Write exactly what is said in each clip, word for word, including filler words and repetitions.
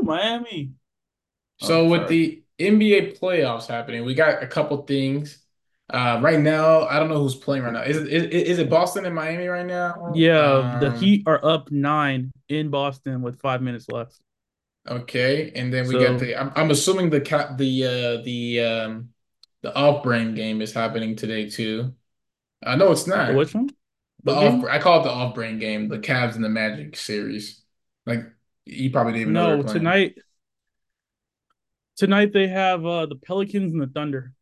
Miami. Oh, So with sorry. the N B A playoffs happening, we got a couple things. Uh, right now, I don't know who's playing right now. Is it is, is it Boston and Miami right now? Yeah, the Um, Heat are up nine in Boston with five minutes left. okay, and then we got So the. I'm, I'm assuming the ca- the uh the um the off-brand game is happening today too. Uh, no, it's the not. which one? The What off game? I call it the off-brand game, the Cavs and the Magic series. Like you probably didn't even know they were No, playing. tonight. Tonight they have uh the Pelicans and the Thunder.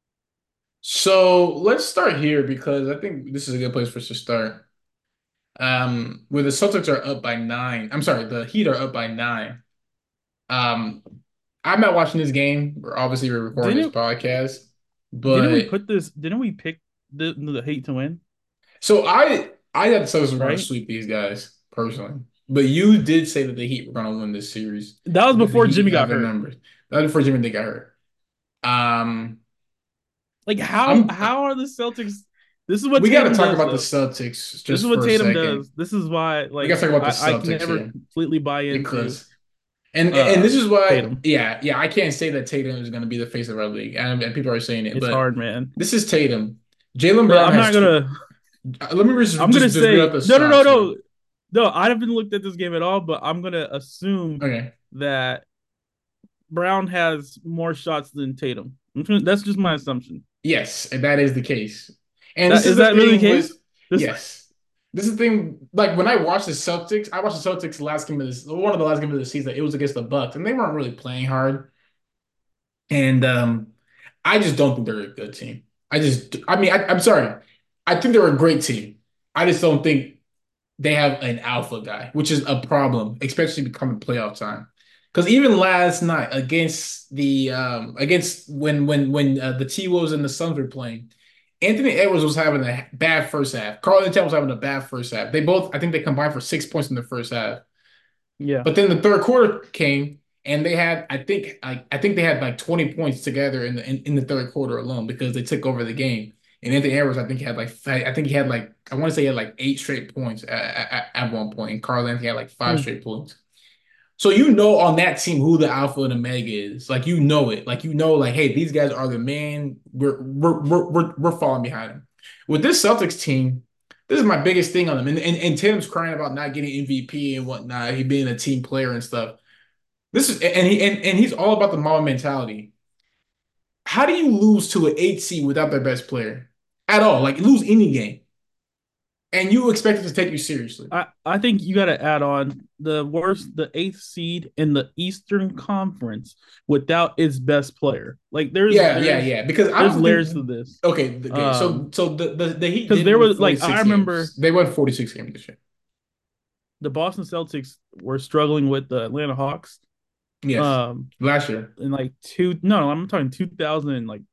So let's start here because I think this is a good place for us to start. Um, where the Celtics are up by nine. I'm sorry, the Heat are up by nine. Um, I'm not watching this game. We're obviously we're recording this Didn't podcast, didn't we but put this? Didn't we pick the the Heat to win? so I I had the Celtics were going to Right. sweep these guys personally, but you did say that the Heat were going to win this series That was because the before Heat Jimmy have got their hurt. numbers. That was before Jimmy they got hurt. Um, Like how I'm how are the Celtics? This is what we got to Tatum talk does about the though. Celtics This is just what for a Tatum second. does. This is why We like got to talk about the I I can Celtics never here completely buy into because and and uh this is why, Tatum. yeah, yeah, I can't say that Tatum is going to be the face of our league, and, and people are saying it, It's but hard, man. this is Tatum. Jaylen But Brown I'm has not tw gonna. uh, let me just I'm gonna just just read out say the no, no, no, stats here. no, no. I haven't looked at this game at all, but I'm gonna assume Okay, that Brown has more shots than Tatum. That's just my assumption. yes, and that is the case. And this That is is the that really the thing with case? This yes, this is the thing. Like when I watched the Celtics, I watched the Celtics last game of this one of the last games of the season. It was against the Bucks, and they weren't really playing hard. And um, I just don't think they're a good team. I just, I mean, I, I'm sorry. I think they're a great team. I just don't think they have an alpha guy, which is a problem, especially becoming playoff time. Because even last night against the um against when when when uh, the T Wolves and the Suns were playing, Anthony Edwards was having a bad first half. Karl Anthony was having a bad first half. They both, I think, they combined for six points in the first half. yeah. But then the third quarter came and they had, I think, I, I think they had like twenty points together in the in, in the third quarter alone because they took over the game. And Anthony Edwards, I think he had like I think he had like I want to say he had like eight straight points at, at, at one point, and Karl Anthony had like five Hmm. straight points. So you know on that team who the alpha and omega is. Like you know it. Like you know, like, hey, these guys are the man. We're we're we're we're, we're falling behind them. With this Celtics team, this is my biggest thing on them. And, and and Tim's crying about not getting M V P and whatnot. He being a team player and stuff. This is and he and, and he's all about the mama mentality. How do you lose to an eight seed without their best player at all? Like lose any game, and you expect it to take you seriously? I, I think you got to add on the worst, the eighth seed in the Eastern Conference without its best player. Like there's Yeah, yeah, there's yeah. Because I there's don't layers think to this. okay, okay. So Um, so the the, the Heat because did there win was like I forty-six remember games. They won forty-six games this year. the Boston Celtics were struggling with the Atlanta Hawks. Yes. Um, Last year. in like two no, I'm talking two thousand like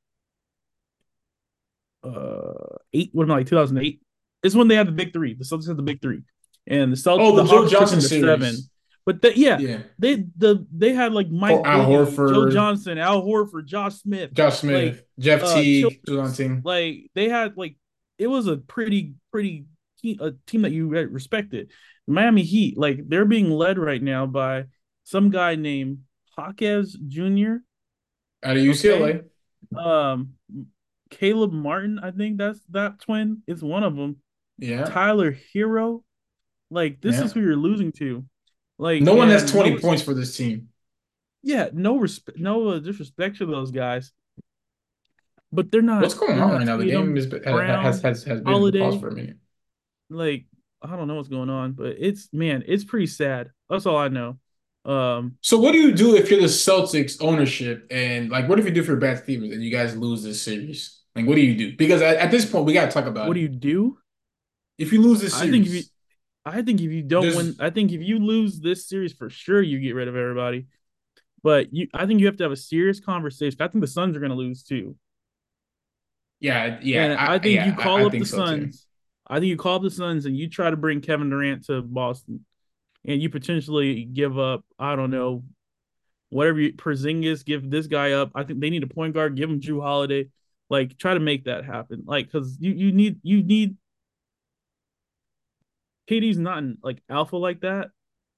uh eight. What am I like two thousand eight? It's when they had the big three. The Celtics had the big three, and the Celt Oh, the the Joe Hawks took Johnson them to seven. series. But the, yeah, Yeah. they the they had like Ho- Mike Al Bibby, Joe Horford, Johnson, Al Horford, Josh Smith, Josh like Smith, Jeff uh Teague, was on the Childress. team. Like they had like it was a pretty pretty te- a team that you respected. The Miami Heat, like they're being led right now by some guy named Jaquez Junior Out of Okay, U C L A. um, Caleb Martin, I think that's that twin is one of them. Yeah. Tyler Hero, like this is Yeah. who you're losing to. Like, No one has and no, twenty points for this team. yeah, no respect, no uh, disrespect to those guys, but they're What's not, going they're on right not now? The game Tatum, is, has Brown, has has been in pause Holiday. for a minute. Like, I don't know what's going on, but it's man, it's pretty sad. That's all I know. Um, So what do you do if you're the Celtics ownership and like what if you do for Brad Stevens and you guys lose this series? Like what do you do? Because at, at this point we gotta talk about what do it. you do? If you lose this I think if you, series, I think if you don't win, there's I think if you lose this series for sure, you get rid of everybody. But you, I think you have to have a serious conversation. I think the Suns are going to lose too, yeah, and yeah, I I think you yeah, I, call I up the think so too. Suns. I think you call up the Suns and you try to bring Kevin Durant to Boston, and you potentially give up. I don't know whatever you, Porzingis, give this guy up. I think they need a point guard. Give him Drew Holiday. Like try to make that happen. Like because you you need you need K D's not in, like alpha like that,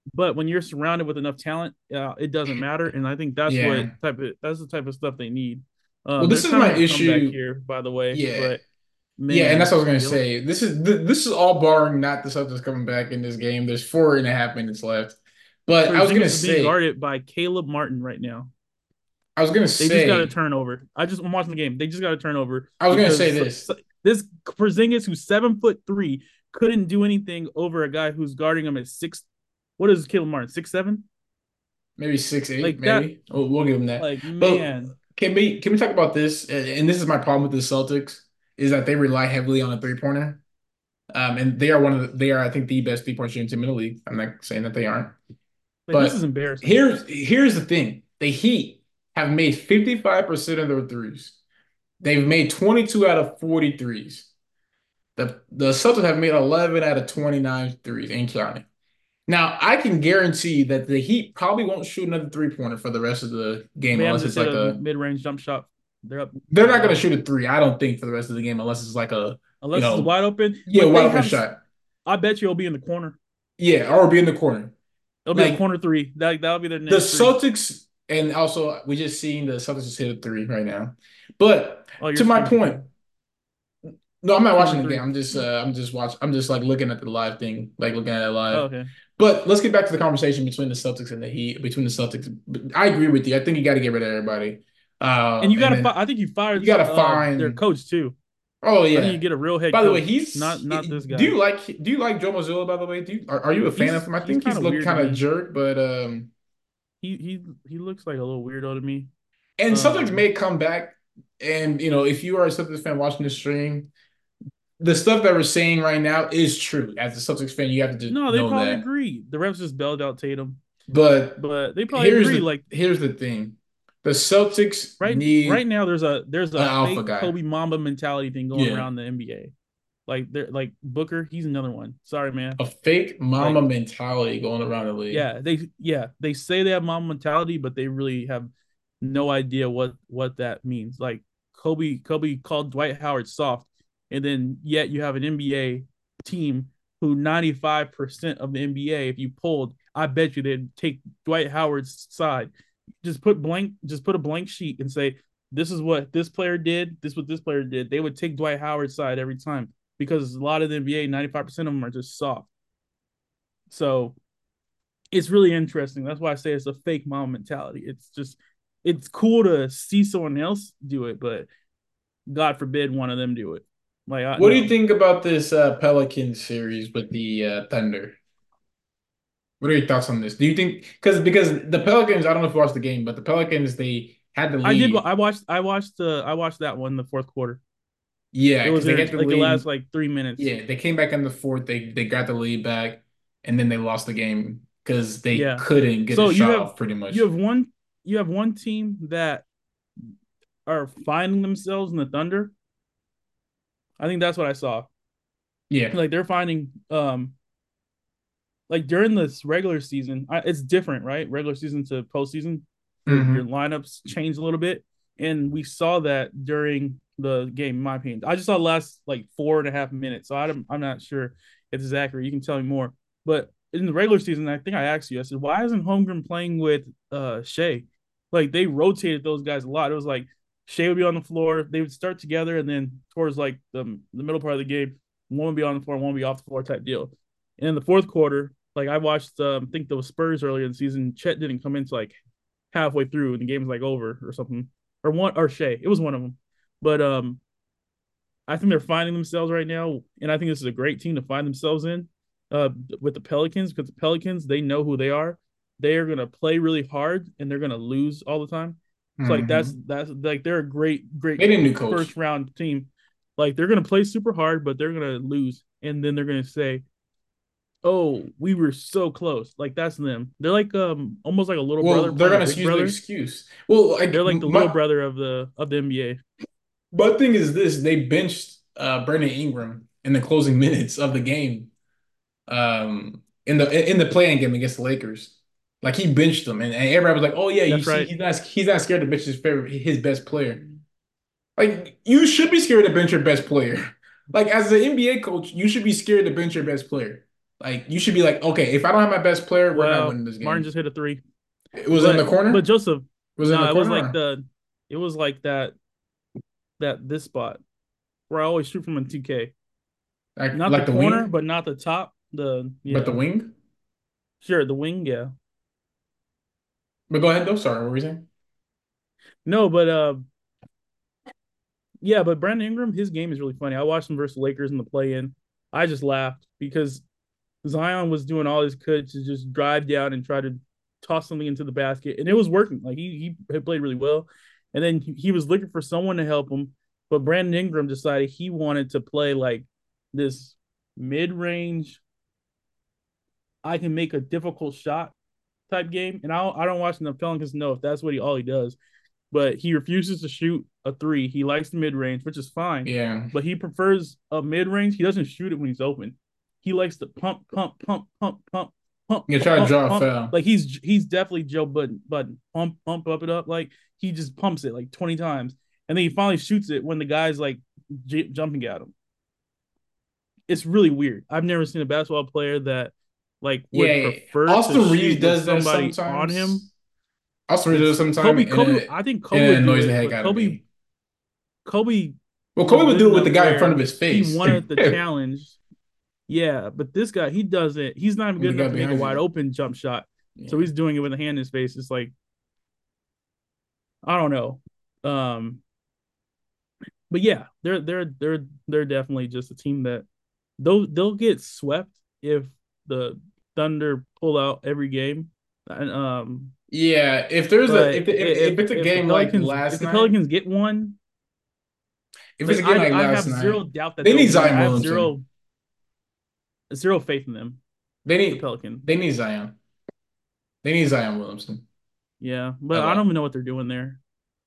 But when you're surrounded with enough talent, uh, it doesn't matter. And I think that's what Yeah. type of that's the type of stuff they need. Well, Um, they're this is kind of my on a comeback issue. here, by the way. Yeah. But Yeah, and that's man, what I was gonna they look say. This is th this is all barring not the Celtics coming back in this game. There's four and a half minutes left. But I was gonna Porzingis is being say, guarded by Caleb Martin right now. I was gonna They just got a say, turnover. I just I'm watching the game. They just got a turnover I was gonna say because this. this Porzingis, who's seven foot three, couldn't do anything over a guy who's guarding him at six. What is Caleb Martin? Six seven? Maybe six, eight, Like that? maybe. We'll, we'll give them that. Like But man, can we can we talk about this? And and this is my problem with the Celtics is that they rely heavily on a three pointer. Um, and they are one of the, they are, I think, the best three point shooting team in the league. I'm not saying that they aren't. like this is But embarrassing. here's here's the thing. The Heat have made fifty-five percent of their threes. They've made twenty-two out of forty threes. The the Celtics have made eleven out of twenty-nine threes, ain't counting. Now, I can guarantee that the Heat probably won't shoot another three-pointer for the rest of the game Bam unless just it's hit like a a mid range jump shot. They're up they're not by gonna one. shoot a three, I don't think, for the rest of the game unless it's like a, you Unless it's know, wide open. yeah, But wide they open have shot. I bet you it'll be in the corner. Yeah, or be in the corner. It'll be a Like corner three. That that'll be their the next three. Celtics, and also we just seen the Celtics just hit a three right now. But Oh, your to my screen's point, moving. no, I'm not Corner watching the game. three. I'm just uh, I'm just watching. I'm just like looking at the live thing, like looking at it Oh, live. okay. But let's get back to the conversation between the Celtics and the Heat. Between the Celtics, I agree with you. I think you got to get rid of everybody. And Uh, you and gotta fi- then I think you you fired got to uh their find. coach too. Oh I think you yeah. get a real head By the way, coach, he's. not not this Do guy. you like do you like Joe Mazzulla? By the way, do you, are, are you a fan of He's him? I he's think kind he's of looked weird to kind of me. jerk, but um, He he he looks like a little weirdo to me. and Celtics Um may come back. And you know, if you are a Celtics fan watching this stream, the stuff that we're saying right now is true. As a Celtics fan, you have to just no, they know probably that. agree. The refs just bailed out Tatum. But But they probably here's agree. the Like here's the thing. The Celtics right right need now there's a there's an a alpha fake guy. Kobe Mamba mentality thing going Yeah. around the N B A. Like they're like Booker, he's another one. Sorry, man. A fake mama Like, mentality going around the league. yeah, they yeah, they say they have Mamba mentality, but they really have no idea what what that means. Like Kobe Kobe called Dwight Howard soft, and then yet you have an N B A team who ninety-five percent of the N B A, if you pulled, I bet you they'd take Dwight Howard's side. Just put blank, just put a blank sheet and say, this is what this player did, this is what this player did. They would take Dwight Howard's side every time because a lot of the N B A, ninety-five percent of them are just soft. So it's really interesting. That's why I say it's a fake mom mentality. It's just it's cool to see someone else do it, but God forbid one of them do it. Like I What do you no. think about this uh, Pelican series with the uh, Thunder? What are your thoughts on this? Do you think because because the Pelicans, I don't know if you watched the game, but the Pelicans they had the I did lead. I watched I watched the I watched that one in the fourth quarter. Yeah, It because was they in get the like it lasts lead. like three minutes. Yeah, they came back in the fourth. They they got the lead back, and then they lost the game because they Yeah. couldn't get a So you shot have off. Pretty you much. have one you have one team that are finding themselves in the Thunder. I think that's what I saw. Yeah. Like they're finding um like during this regular season, I, it's different, right? Regular season to postseason, your your Hmm. lineups change a little bit, and we saw that during the game. In my opinion, I just saw the last like four and a half minutes, so I'm I'm not sure if this is accurate. You can tell me more, but in the regular season, I think I asked you. I said, why isn't Holmgren playing with uh Shea? Like they rotated those guys a lot. It was like Shea would be on the floor, they would start together, and then towards like the the middle part of the game, one would be on the floor, one would be off the floor type deal. And in the fourth quarter, like I watched, um, I think the Spurs earlier in the season. Chet didn't come into like halfway through, and the game was like over or something, or one or Shea. It was one of them. But um, I think they're finding themselves right now, and I think this is a great team to find themselves in. Uh, with the Pelicans, because the Pelicans they know who they are. They are gonna play really hard, and they're gonna lose all the time. So like that's Hmm. that's like they're a great great They need a new coach. first round team. Like they're gonna play super hard, but they're gonna lose, and then they're gonna say, oh, we were so close. Like that's them. They're like um almost like a little Well, brother they're playing a gonna big use the brother. excuse. Well, They're like like the little my brother of the of the N B A. my thing is this: they benched uh Brandon Ingram in the closing minutes of the game. Um, in the in the playing game against the Lakers. Like he benched them, and, and everybody was like, "Oh yeah, you That's see, right. he's not he's not scared to bench his favorite his best player." Like you should be scared to bench your best player. Like as an N B A coach, you should be scared to bench your best player. Like you should be like, okay, if I don't have my best player, we're not Well, winning this Martin game. just hit a three, It was in the but but corner. Joseph, Was it in the no, it was corner? like Or? the, it was like that that this spot where I always shoot from in two K. Like Not the like the corner, wing, but not the top. The but the yeah, wing. sure, the wing, yeah. But go ahead though. Sorry, what were you saying? No, but uh, yeah, but Brandon Ingram, his game is really funny. I watched him versus the Lakers in the play-in. I just laughed because Zion was doing all he could to just drive down and try to toss something into the basket, and it was working. Like he he played really well, and then he, he was looking for someone to help him, but Brandon Ingram decided he wanted to play like this mid-range. I can make a difficult shot type game, and I don't, I don't watch enough Pelicans to know if that's what he all he does. But he refuses to shoot a three. He likes the mid range, which is fine. Yeah, But he prefers a mid range. He doesn't shoot it when he's open. He likes to pump, pump, pump, pump, pump, pump, you try to pump, draw a pump. foul. Like he's he's definitely Joe Budden. Budden. Pump, pump, up it up. Like he just pumps it like twenty times, and then he finally shoots it when the guy's like j- jumping at him. It's really weird. I've never seen a basketball player that like Yeah, would yeah. prefer to Austin shoot Reeves with does that somebody on him. sometimes. Austin Reeves does It's sometimes, Kobe. and Kobe. it I think and Kobe it would do annoys the it, heck but out of Kobe me. Kobe Well, was Kobe would good do it with the enough guy in front of where his he face. wanted the challenge. Yeah, but this guy, he doesn't. He's not even With good the guy enough to make a behind wide you. open jump shot. So Yeah. he's doing it with a hand in his face. It's like I don't know. Um, but yeah, they're they're they're they're definitely just a team that they'll they'll get swept if the Thunder pull out every game. And um, Yeah, if there's a but if if, if if it's a if the game like Pelicans if last the night, Pelicans get one, if it's like a game I like I last have zero night, doubt that they they'll need win. Zion I have Williamson. zero zero faith in them, They the need Pelicans. they need Zion. They need Zion Williamson Yeah, but a I don't lot. even know what they're doing there.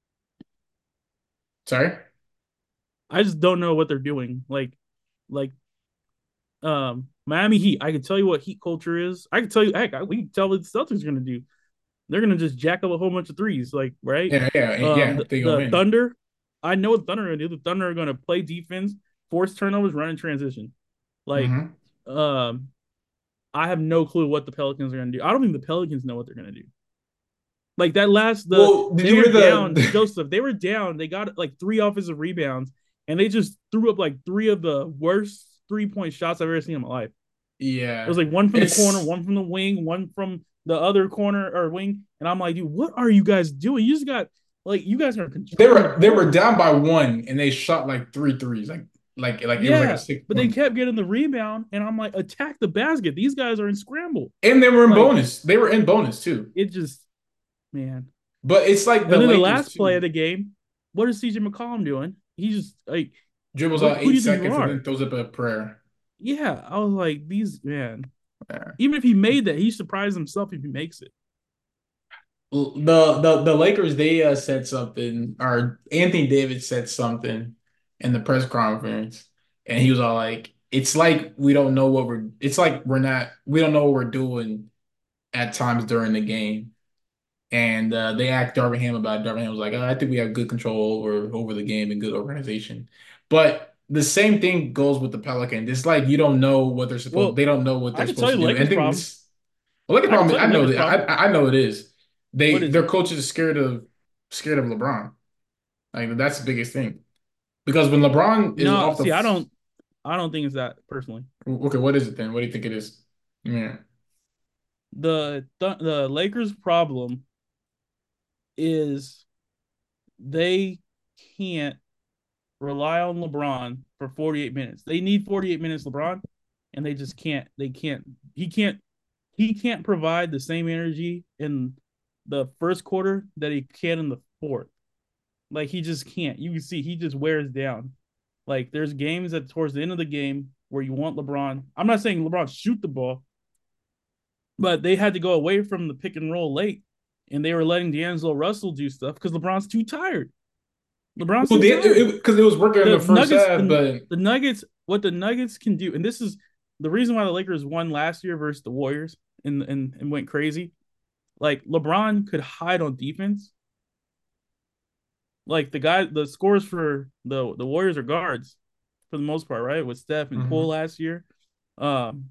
Sorry? I just don't know what they're doing. Like, like um Miami Heat. I can tell you what Heat culture is. I can tell you. Heck, I, we can tell what the Celtics are gonna do. They're gonna just jack up a whole bunch of threes. Like, right? Yeah, yeah, Um, yeah. the, They gonna the win. Thunder. I know what the Thunder are gonna do. The Thunder are gonna play defense, force turnovers, run in transition. Like, Hmm. um, I have no clue what the Pelicans are gonna do. I don't think the Pelicans know what they're gonna do. Like that last the Well, did they you were hear down, the Joseph. They were down. They got like three offensive rebounds, and they just threw up like three of the worst three point shots I've ever seen in my life. It was yeah. like one from the corner, It's one from the wing, one from the other corner or wing, and I'm like, dude, what are you guys doing? You just got like you guys are they controlling the were they were boards. down by one and they shot like three threes. Like like like it was like a Yeah, six but they point. kept getting the rebound, and I'm like, attack the basket. These guys are in scramble. And they were in Like bonus. They were in bonus too. it just man. But it's like the And then the Lakers last play of too. the game, what is C J McCollum doing? He's just like, Dribbles what? out Who do eight you think you seconds and are? then throws up a prayer. Yeah, I was like, these man. Yeah. Even if he made that, he surprised himself if he makes it. The the the Lakers they uh, said something, or Anthony Davis said something in the press conference, and he was all like, "It's like we don't know what we're. It's like we're not. We don't know what we're doing at times during the game." And uh, they asked Darvin Ham about it. Darvin Ham was like, oh, "I think we have good control over over the game and good organization." But the same thing goes with the Pelicans. It's like you don't know what they're supposed. Well, They don't know what I they're could tell supposed you to the do. And I Lakers' think problem. this. Well, look at the I could problem. tell I you the know Lakers' that. problem. I I know it is. What They is their it? coach is scared of scared of LeBron. Like that's the biggest thing. Because when LeBron is No, off the see, I f- don't, I don't think it's that personally. okay, what is it then? What do you think it is? Yeah. The the, the Lakers' problem is they can't rely on LeBron for forty-eight minutes. They need forty-eight minutes LeBron, and they just can't. They can't. He can't. He can't provide the same energy in the first quarter that he can in the fourth. Like he just can't. You can see he just wears down. Like there's games that towards the end of the game where you want LeBron. I'm not saying LeBron shoot the ball, but they had to go away from the pick and roll late, and they were letting D'Angelo Russell do stuff because LeBron's too tired. LeBron's Well, too the, it, tired. it, because it was working in The the first Nuggets, half, the, but the Nuggets, what the Nuggets can do, and this is the reason why the Lakers won last year versus the Warriors and and, and went crazy. Like LeBron could hide on defense. Like the guy, the scores for the the Warriors are guards for the most part, right? With Steph and Poole Mhm. last year. Um,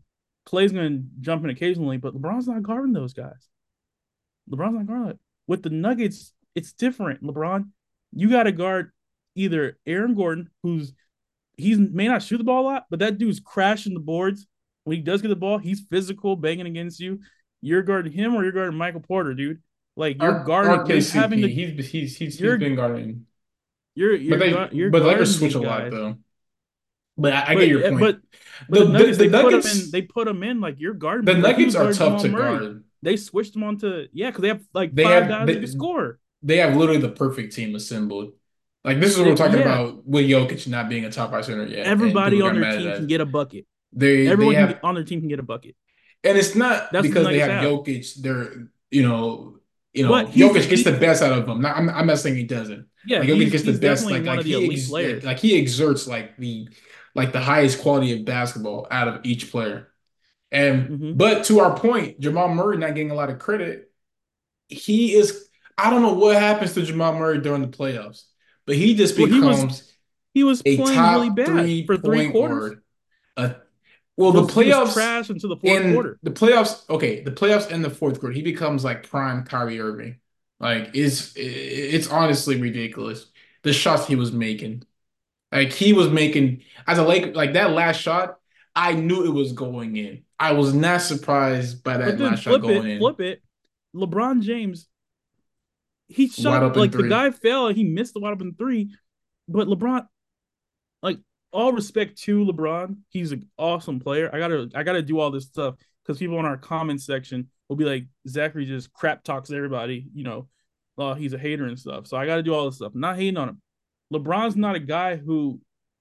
Clay's gonna jump in occasionally, but LeBron's not guarding those guys. LeBron's not guarding it. With the Nuggets, it's different. LeBron, you got to guard either Aaron Gordon, who's he may not shoot the ball a lot, but that dude's crashing the boards. When he does get the ball, he's physical, banging against you. You're guarding him or you're guarding Michael Porter, dude. Like you're R guarding, you're having to, RKCP, he's he's he's he's you're been guarding, you're but you're they you're but Lakers guarding switch these a lot guys. though. But I, I get But your point. but but The the the, Nuggets, the they put them Nuggets in, they put them in like you're guarding the me. Like he Nuggets was are guarding tough Jamal to Murray. guard. They switched them onto yeah, because they have like They five have guys who they, can score. they have literally the perfect team assembled. Like this is what They, we're talking yeah, about with Jokic not being a top five center yet, and everybody people on got their mad at team can that. get a bucket. They they Everyone can have, get on their team can get a bucket. and it's not That's what the because they Nuggets have have. Jokic. They're you know you But know he's Jokic gets he the best out of them. Not, I'm I'm not saying he doesn't. yeah, Like Jokic he's gets the he's best. definitely Like one like of the he elite ex, players. like he exerts like the like the highest quality of basketball out of each player. And Mm-hmm. but to our point, Jamal Murray not getting a lot of credit. He is. I don't know what happens to Jamal Murray during the playoffs, but he just Well, he was becomes he was a playing really top bad three for three point quarters. guard. Uh, well, He the was he was playoffs trash until the fourth in quarter. the playoffs. Okay, the playoffs in the fourth quarter, he becomes like prime Kyrie Irving. Like it's it's honestly ridiculous the shots he was making. Like he was making as a Laker, like that last shot. I knew it was going in. I was not surprised by But that then last shot flip going it, in. flip it. LeBron James, he Wide shot open like the three. guy fell and he missed the wide open three. But LeBron, like all respect to LeBron, he's an awesome player. I gotta I gotta do all this stuff because people in our comment section will be like, Zachary just crap talks everybody, you know, uh, he's a hater and stuff. So I gotta do all this stuff. I'm not hating on him. LeBron's not a guy who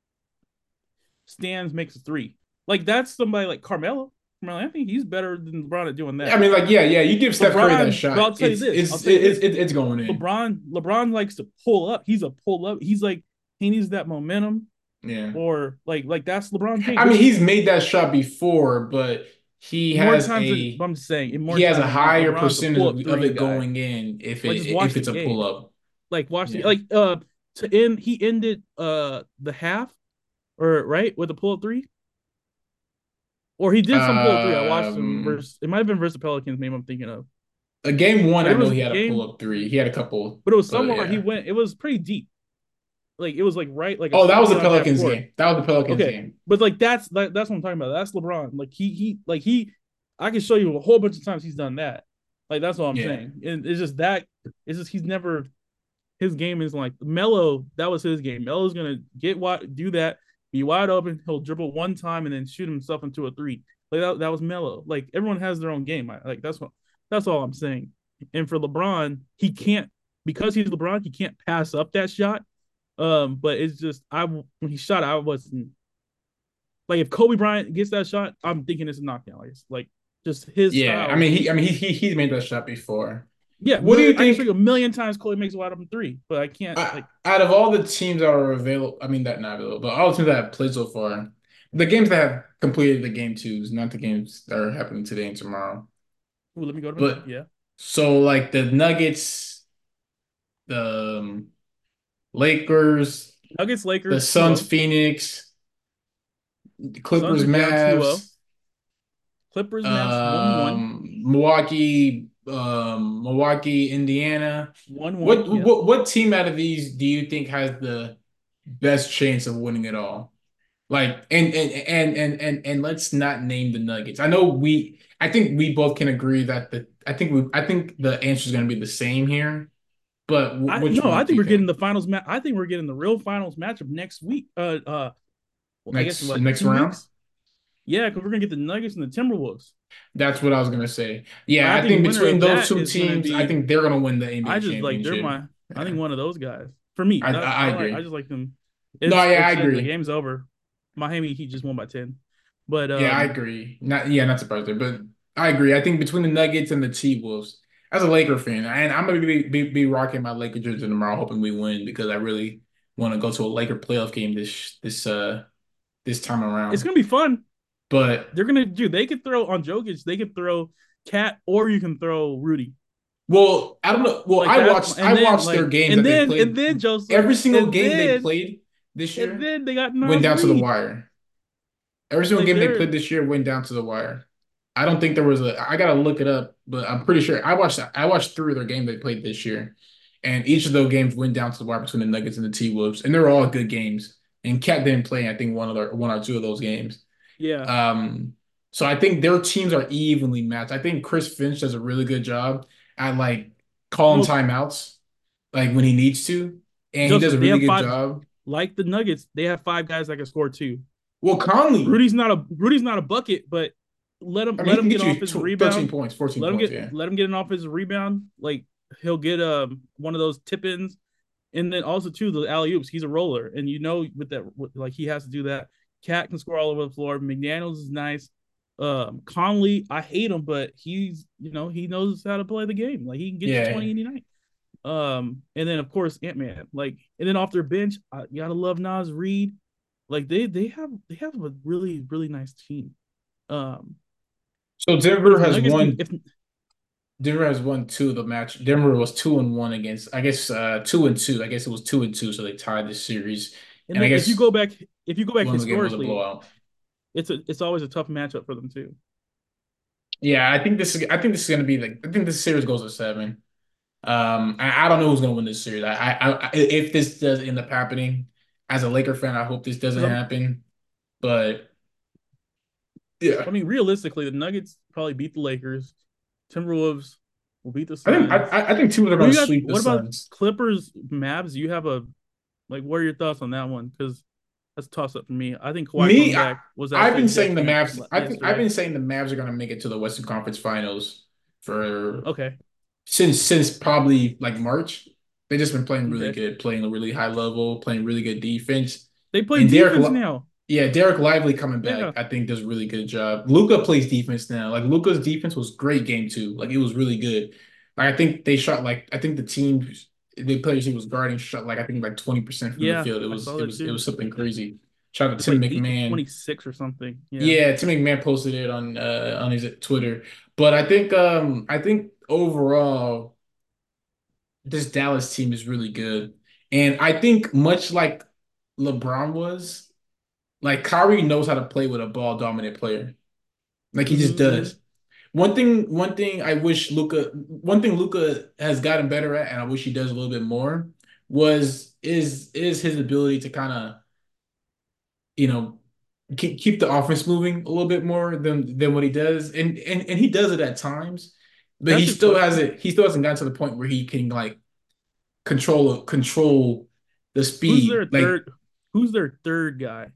stands makes a three. Like that's somebody like Carmelo. Carmelo Anthony, he's better than LeBron at doing I that. mean, like, yeah, yeah, you give Steph Curry that LeBron, but shot. I'll tell you It's this. I'll it's tell you it's this. it's, it's going in. LeBron, LeBron likes to pull up. He's a pull up. He's like he needs that momentum, Yeah. or like like that's LeBron James. I mean, Which he's made that shot before, but he more has times than a I'm just saying, in more he has a times than not, higher LeBron's a percentage pull of, up of three it guy. going in if Like it just watch if the it's a pull game. up. Like watch the Yeah. like uh to end. He ended uh the half or right with a pull up three. Or he did some pull up three. I watched him Um, versus it might have been versus the Pelicans, maybe I'm thinking of. a game one, But I it know was he had a pull game, up three. He had a couple, but it was but somewhere he yeah. went. It was pretty deep. Like it was like right, like a Oh, that was straight the down half Pelicans court. game. That was the Pelicans Okay, game. but like that's that, that's what I'm talking about. That's LeBron. Like he he like he, I can show you a whole bunch of times he's done that. Like that's what I'm Yeah. saying. And it's just that it's just he's never his game is like Melo. That was his game. Melo's gonna get wide, do that, be wide open. He'll dribble one time and then shoot himself into a three. Like that, that was Melo. Like everyone has their own game. Like that's what that's all I'm saying. And for LeBron, he can't because he's LeBron. He can't pass up that shot. Um, but it's just I when he shot, I wasn't like if Kobe Bryant gets that shot, I'm thinking it's a knockdown. Like, it's like just his Yeah. I style. mean, he I mean he he he's made that shot before. Yeah, What do you I can show think you a million times Kobe makes a wide open three, but I can't uh, like out of all the teams that are available? I mean, that not available, but all the teams that have played so far, the games that have completed the game twos, not the games that are happening today and tomorrow. ooh, let me go to my thing. But Yeah. so like the Nuggets, the um, Lakers, Nuggets, the Lakers, Suns, two zero. Phoenix, Suns Clippers, are down two zero. Mavs, Clippers, Mavs, one one. um, Milwaukee, um, Milwaukee, Indiana. one one. What Yeah. what what team out of these do you think has the best chance of winning it all? Like and and and and and and let's not name the Nuggets. I know we I think we both can agree that the I think we I think the answer is going to be the same here. But w I which no, I one do think you we're getting think? the finals match. I think we're getting the real finals matchup next week. Uh uh well, I guess in Next what next two round? weeks? Yeah, because we're gonna get the Nuggets and the Timberwolves. That's what I was gonna say. But Yeah, I I think think winner between of those that two is gonna teams, I be think they're gonna win the I N B A just like they're championship. my I Yeah. think one of those guys. For me. I That I, I I like I agree. just like them. No, It's yeah, I it's just the agree. game's over. Miami Heat just won by ten. But Yeah, I um agree. Not yeah, not surprised there, but I agree. I think between the Nuggets and the T-Wolves, as a Laker fan, and I'm gonna be be, be rocking my Laker jersey tomorrow, hoping we win because I really want to go to a Laker playoff game this this uh this time it's around. gonna be fun. But They're gonna do they could throw on Jokic, they could throw Cat or you can throw Rudy. well, I don't know. Well, Like I that's watched I and then watched their like games and that they then and played. then Joseph Every single and game they then played this and year then they got went Nas down to the Reed. wire. Every single Like game they they're played this year went down to the wire. I don't think there was a. I gotta look it up, but I'm pretty sure I watched. I watched three of their games they played this year, and each of those games went down to the wire between the Nuggets and the T Wolves, and they were all good games. And Cat didn't play, I think one of the one or two of those games. Yeah. Um, so I think their teams are evenly matched. I think Chris Finch does a really good job at like calling Well, timeouts, like when he needs to, and he does Joseph, a they really have good five, job. like the Nuggets, they have five guys that can score too. Well, Conley, Rudy's not a Rudy's not a bucket, but let him I mean, let he can him get get off you his tw- thirteen rebound. points, fourteen Let him points, get yeah. let him get an off his rebound. Like he'll get um one of those tip ins, and then also too the alley oops. He's a roller, and you know with that like he has to do that. Cat can score all over the floor. McDaniel's is nice. Um, Conley, I hate him, but he's you know he knows how to play the game. Like he can get you Yeah. twenty any night. Um, and then of course Ant Man. Like, and then off their bench, I, you gotta love Nas Reed. Like they they have they have a really really nice team. Um, So but Denver if the has Nuggets can, won if Denver has won two of the match. Denver was two and one against, I guess, uh, two and two. I guess it was two and two, so they tied this series. and And I then if you guess go back if you go back one of the game was a historically, blowout. it's a it's always a tough matchup for them too. Yeah, I think this is. I think this is going to be like. I think this series goes to seven. Um, I, I don't know who's going to win this series. I, I, I, if this does end up happening, as a Laker fan, I hope this doesn't Because I'm happen. But yeah, I mean realistically, the Nuggets probably beat the Lakers. Timberwolves will beat the I think I, Suns. I think teams are What going do to you got? sweep the What about Suns. Clippers Mavs? You have a like what are your thoughts on that one? Because that's a toss up for me. I think Kawhi Me, coming I, back was I've actually been a saying the detriment Mavs. I think I've yesterday. been saying the Mavs are going to make it to the Western Conference Finals for Okay. since since probably like March. They just been playing really Okay. good, playing a really high level, playing really good defense. They play And Derek, defense Li- now. yeah, Derek Lively coming back, Yeah. I think does a really good job. Luca plays defense now. Like Luca's defense was great game two. Like it was really good. Like I think they shot like I think the team the players he was guarding shot like I think like twenty percent from the Yeah. field. It I was saw it that was it too. was something crazy. Shout out to It's Tim like eight to McMahon. twenty-six or something. Yeah. Yeah, Tim McMahon posted it on uh on his Twitter. But I think um I think overall this Dallas team is really good. And I think much like LeBron was, like Kyrie knows how to play with a ball dominant player. Like he just Mm-hmm, mm-hmm. does. One thing, one thing I wish Luca, one thing Luca has gotten better at, and I wish he does a little bit more, was is is his ability to kind of, you know, keep keep the offense moving a little bit more than than what he does. And and and he does it at times, but Can I he ask you a still question? hasn't he still hasn't gotten to the point where he can like control control the Who's their speed. Like third? Who's their third guy?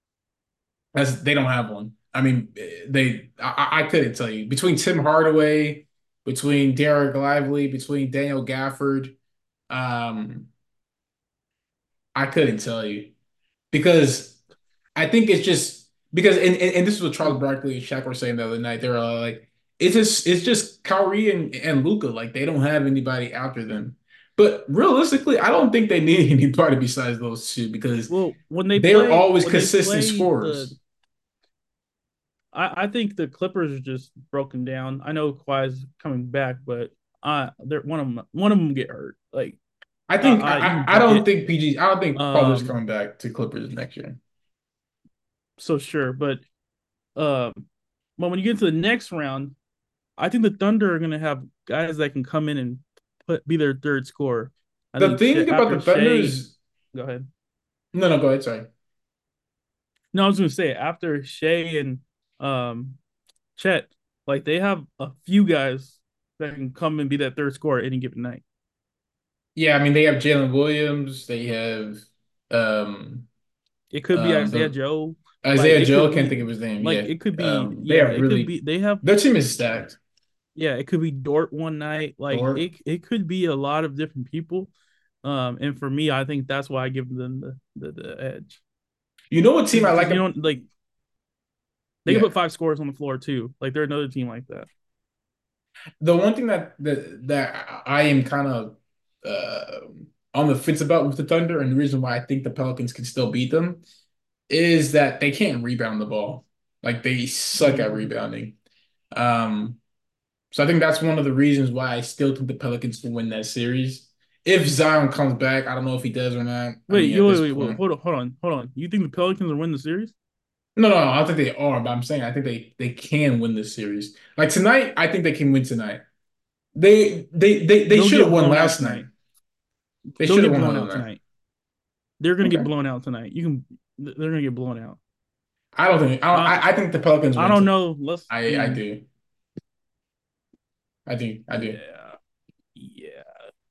as they don't have one. I mean, they I, I couldn't tell you between Tim Hardaway, between Derek Lively, between Daniel Gafford. Um, I couldn't tell you because I think it's just because and, and, and this is what Charles Barkley and Shaq were saying the other night. They were all like, it's just it's just Kyrie and, and Luca. Like they don't have anybody after them. But realistically, I don't think they need anybody besides those two because Well, when they they're play, always when they consistent play the, scorers. I, I think the Clippers are just broken down. I know Kawhi's coming back, but uh, they're one of them. One of them get hurt. Like, I uh, think uh I, even I don't bucket. think P G I don't think Paul George is Um, coming back to Clippers next year. so sure, but um, but when you get to the next round, I think the Thunder are gonna have guys that can come in and put be their third scorer. I The think Shea, thing about after the Thunder Shea, is go ahead. no no go ahead, sorry. No, I was gonna say after Shea and um Chet, like they have a few guys that can come and be that third scorer any given night. Yeah, I mean they have Jalen Williams, they have um It could be um Isaiah the Joe, like Isaiah it could Joe, can't be, think of his name. like Yeah. it could be, Um they yeah, have it could really be. They have, their team is stacked. yeah, it could be Dort one night. Like Dort. it, it could be a lot of different people. Um, and for me, I think that's why I give them the the, the edge You know what team I because like? you A, don't like they can yeah. put five scores on the floor too. Like they're another team like that. The one thing that that that I am kind of uh on the fence about with the Thunder and the reason why I think the Pelicans can still beat them is that they can't rebound the ball. Like they suck at Mm-hmm. rebounding. Um, so I think that's one of the reasons why I still think the Pelicans can win that series. If Zion comes back, I don't know if he does or not. I Wait, mean, you at wait, this wait, wait, point, hold on, hold on, hold on. You think the Pelicans will win the series? No, no, no, I don't think they are, but I'm saying I think they they can win this series. Like tonight, I think they can win tonight. They they they they They'll should have get won blown out last night. tonight. They They'll should have get won blown last out night. tonight. They're gonna get Okay. blown out tonight. You can. They're gonna get blown out. I don't think I don't, I I, I think the Pelicans I win don't tonight. know. Let's. I I Mm, do. I do. I do. yeah. Yeah.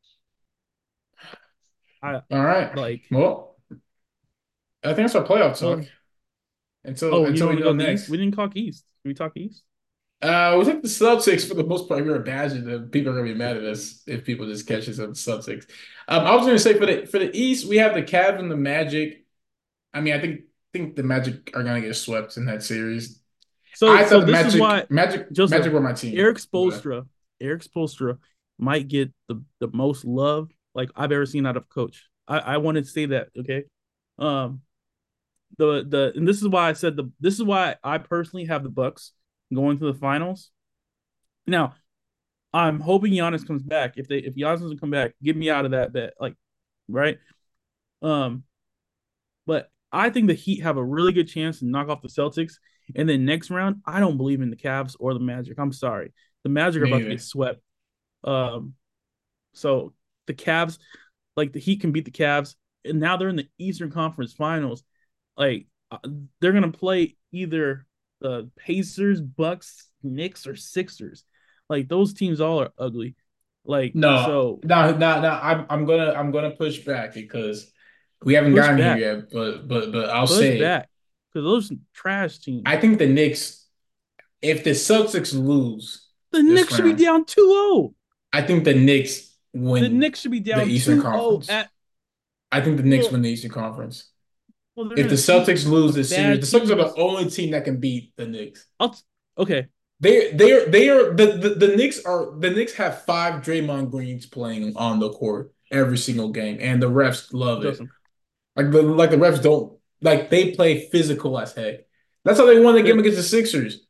I All right. like. Well, I think that's our playoff talk. Well. Until Oh, you until don't we want to go go to the East? next. We didn't talk East. Can we talk East? Uh, we think the Celtics for the most part. We're a badger. That people are gonna be mad at us if people just catch us on the Celtics. Um, I was gonna say for the for the East, we have the Cavs and the Magic. I mean, I think think the Magic are gonna get swept in that series. So I thought so the this is why Magic Magic Joseph Magic were my team. Eric But Spoelstra Eric Spoelstra might get the the most love like I've ever seen out of a coach. I I wanted to say that. Okay. Um. The the and this is why I said the this is why I personally have the Bucks going to the finals. Now I'm hoping Giannis comes back. If they if Giannis doesn't come back, get me out of that bet. Like, right? Um, but I think the Heat have a really good chance to knock off the Celtics. And then next round, I don't believe in the Cavs or the Magic. I'm sorry. The Magic are me about to get neither. swept. Um, so the Cavs, like the Heat can beat the Cavs, and now they're in the Eastern Conference Finals. Like uh, they're gonna play either the Pacers, Bucks, Knicks, or Sixers. Like those teams all are ugly. Like No, so, no, no, no. I'm I'm gonna I'm gonna push back because we haven't push gotten here back, yet. But but but I'll push say it. back, because those trash I teams. think the Knicks, if the Celtics lose The this Knicks should be round, down two zero. I think the Knicks The win Knicks should be the down Eastern two zero Conference. at I think the Knicks well, win the Eastern Conference. well they're If the gonna beat Celtics lose the this series, bad the Celtics are the teams. only team that can beat the Knicks. I'll okay, They they are they are the, the the Knicks are the Knicks have five Draymond Greens playing on the court every single game, and the refs love it. Justin. Like the like the refs don't like they play physical as heck. That's how they won the game The against the Sixers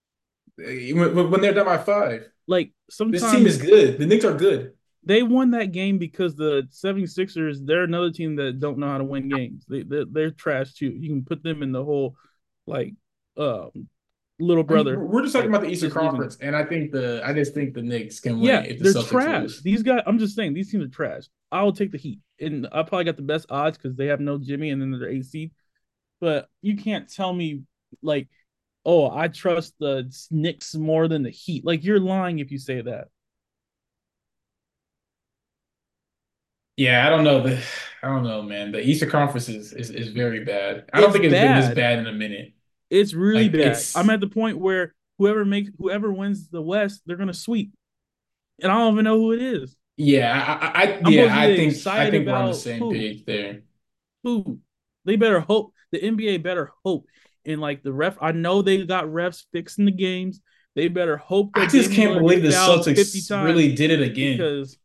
when, when they're down by five. like This team is sometimes good. The Knicks are good. they won that game because the 76ers, they're another team that don't know how to win games. They they're, they're trash too. You can put them in the whole like um little I mean, brother we're just talking like about the Eastern just losing. Conference, and I think the I just think the Knicks can win Yeah, if the they're Celtics trash. lose. These guys, I'm just saying, these teams are trash. I will take the Heat, and I probably got the best odds because they have no Jimmy, and then they're eight seed. But you can't tell me like, oh, I trust the Knicks more than the Heat. Like you're lying if you say that. Yeah, I don't know. The I don't know, man. The Eastern Conference is, is is very bad. I don't It's think it's been this bad. bad in a minute. It's really Like bad. I'm it's at the point where whoever makes whoever wins the West, they're gonna sweep, and I don't even know who it is. yeah, I, I, I I'm yeah, supposed to I get think I excited think we're on the about same who? page there. Who? They better hope. The N B A better hope. And like the ref, I know they got refs fixing the games. They better hope I that just Damian can't Lillard believe gets the fouled fifty Celtics times really did it again. because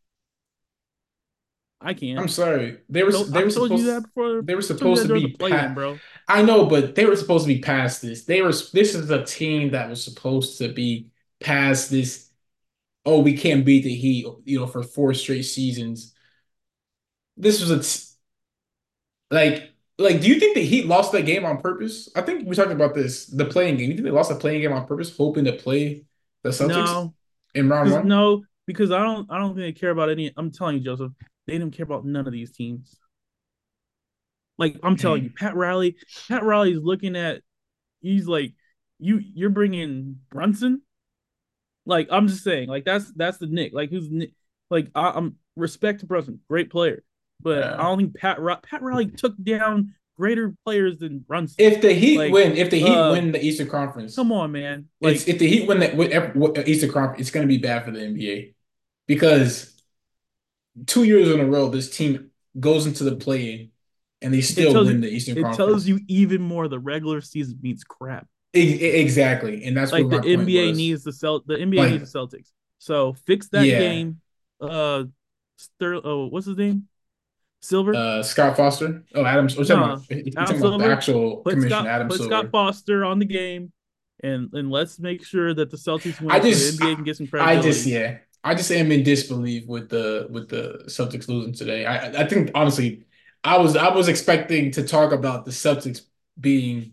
I I'm can. sorry. They I were told they I've were told you that supposed before. they were I told you supposed that to during the be play in, pat. bro. I know, but they were supposed to be past this. They were this is a team that was supposed to be past this. Oh, we can't beat the Heat, you know, for four straight seasons. This was a t- like like. Do you think the Heat lost that game on purpose? I think we talked about this, the playing game. You think they lost the playing game on purpose, hoping to play the Celtics No, in round because one? no, because I don't I don't think they care about any. I'm telling you, Joseph, they didn't care about none of these teams. Like I'm telling you, Dang. Pat Riley, Pat Riley's looking at. He's like, you you're bringing Brunson. Like I'm just saying, like that's that's the Nick. Like who's Nick? Like I, I'm respect to Brunson, great player, but I Uh, don't think Pat Pat Riley took down greater players than Brunson. if the Heat Like, win, if the Heat uh, win the Eastern Conference, come on, man. it's Like if the Heat win the Eastern Conference, it's going to be bad for the N B A because two years in a row, this team goes into the play-in and they it still tells you, win the Eastern it tells Conference. you even more. The regular season beats crap. E- e- exactly, and that's what Like my the point N B A was. needs the Celt, the N B A Like, needs the Celtics. So fix that yeah, game. Uh, Ster- oh, what's his name? Silver. uh, Scott Foster. Oh, Adams. We're talking No, about. You're Adam talking about the Silver. actual Put commission, Scott Adam put Scott Silver. Foster on the game, and and let's make sure that the Celtics I win so the just, N B A I, can get some I just, credibility. yeah, I just am in disbelief with the with the Celtics losing today. I, I think honestly, I was, I was expecting to talk about the Celtics being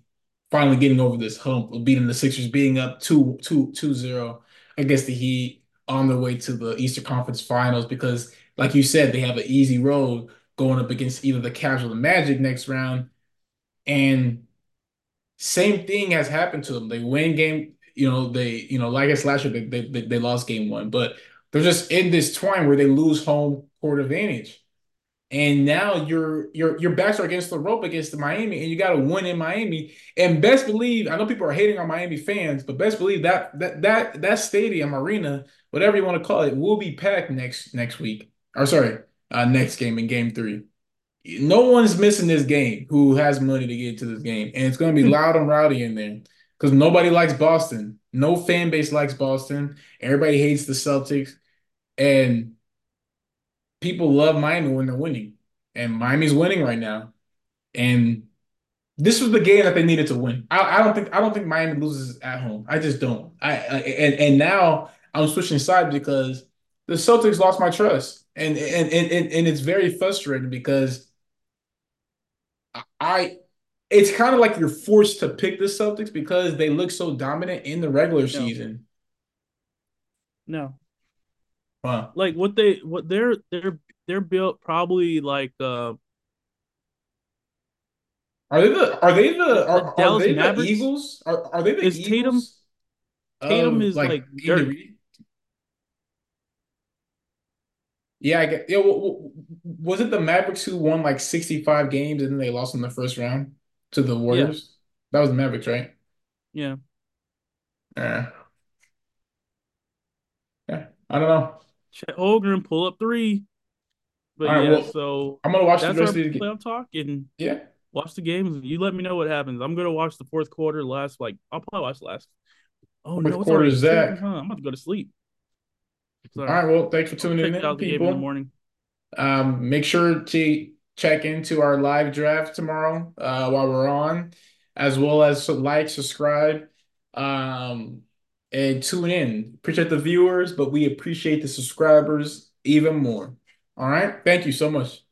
finally getting over this hump of beating the Sixers, being up two, two, two zero against the Heat on their way to the Eastern Conference Finals because, like you said, they have an easy road going up against either the Cavs or the Magic next round. And same thing has happened to them. They win game, you know, they, you know, like I guess last year they, they, they lost game one, but they're just in this twine where they lose home court advantage. And now your your your backs are against the rope against the Miami, and you got to win in Miami. And best believe, I know people are hating on Miami fans, but best believe that that that that stadium arena, whatever you want to call it, will be packed next next week. Or sorry, uh, next game in game three. No one's missing this game who has money to get to this game, and it's going to be loud and rowdy in there because nobody likes Boston. No fan base likes Boston. Everybody hates the Celtics, and people love Miami when they're winning, and Miami's winning right now. And this was the game that they needed to win. I, I don't think I don't think Miami loses at home. I just don't. I, I and and now I'm switching sides because the Celtics lost my trust, and and and and, and it's very frustrating because I. It's kind of like you're forced to pick the Celtics because they look so dominant in the regular No, season. no. Huh. Like what they what they're they're they're built probably like uh Are they the are they the, the the are, are Dallas they the Mavericks. Eagles? Are are they the Is Tatum Eagles Tatum of is like like Andy Dirk. Reid? Yeah, I get. Yeah, w- w- was it the Mavericks who won like sixty-five games and then they lost in the first round to the Yeah, Warriors? That was the Mavericks, right? yeah. Yeah. Yeah. I don't know. Chet Holmgren pull up three. But All right, yeah, well, so I'm gonna watch the that's rest our of the game. playoff talk and Yeah. watch the games. You let me know what happens. I'm gonna watch the fourth quarter, last like I'll probably watch the last. Oh Fourth no, it's quarter, already two, Zach. huh? I'm about to go to sleep. All Sorry. right, well, thanks for I'll tuning check in, out the game in the people. morning. Um, make sure to check into our live draft tomorrow uh, while we're on, as well as to like, subscribe, um, and tune in. Appreciate the viewers, but we appreciate the subscribers even more. All right. Thank you so much.